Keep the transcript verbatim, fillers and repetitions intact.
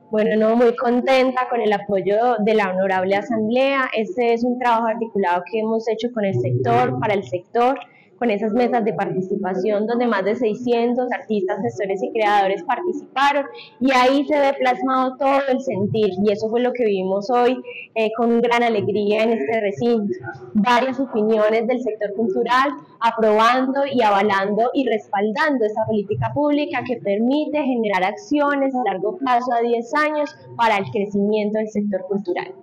Bueno, no, muy contenta con el apoyo de la Honorable Asamblea. Este es un trabajo articulado que hemos hecho con el sector, para el sector, con esas mesas de participación donde más de seiscientos artistas, gestores y creadores participaron, y ahí se ve plasmado todo el sentir, y eso fue lo que vivimos hoy eh, con gran alegría en este recinto. Varias opiniones del sector cultural aprobando y avalando y respaldando esta política pública que permite generar acciones a largo plazo, a diez años, para el crecimiento del sector cultural.